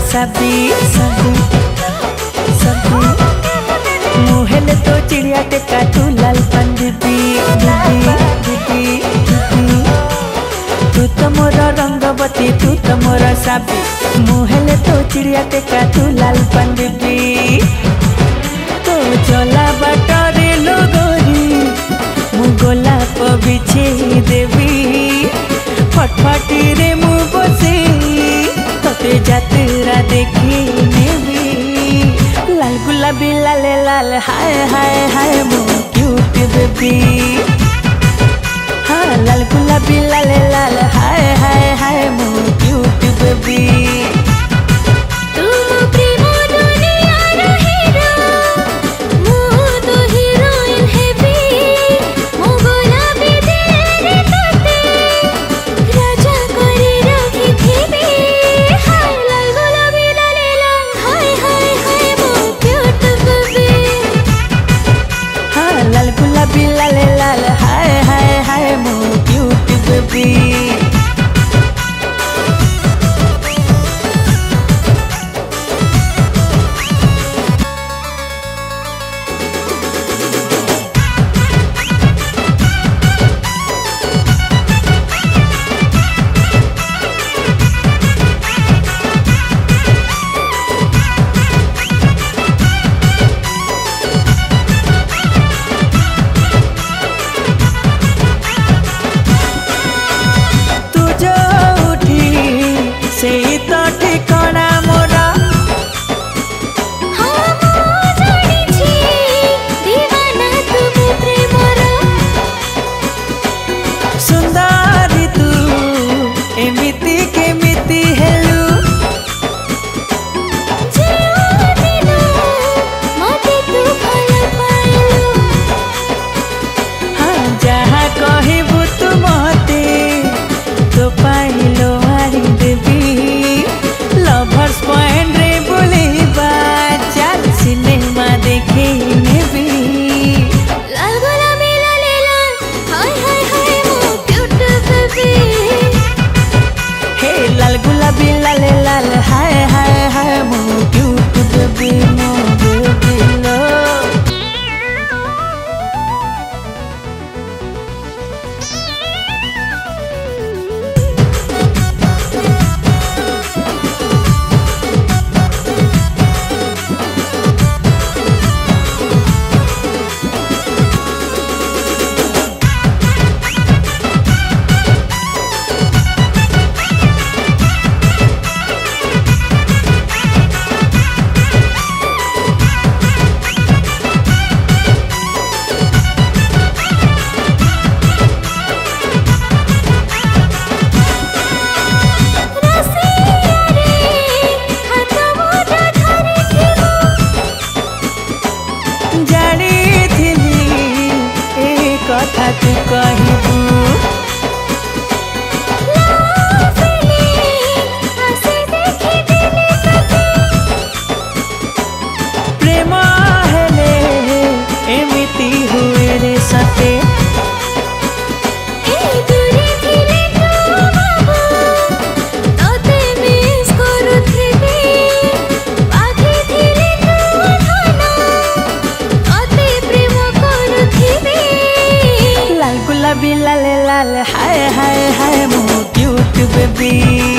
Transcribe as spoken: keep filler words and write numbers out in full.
साबी साबी साबी मुहेले तो चिड़िया टेका तू लाल पंडिबी दीदी दीदी दीदी तू तो मोर रंगवती तू तो मोर साबी मुहेले तो चिड़िया टेका तू लाल पंडिबी तो चला बाटरे लोगरी मु गोलाप बिछे देवी फटफटी रे मु बसे तते जातरा देखी नेबी लाल गुलाबी लाल लाल हाय हाय हाय मु क्यूट बेबी हाँ लाल गुलाबी लाल लाल हाय हाय हाय मु क्यूट बेबी गुलाबी लाल लाल हाय हाय हाय मो क्यूट बेबी गुलाबी लाल लाल हाय हाय हाय मो क्यूट बेबी मो बेबी लो कथा तू कहबू प्रेम हेले एमिति हुए रे सते गुलाबी लाल लाल हाय हाय हाय मो क्यूट बेबी।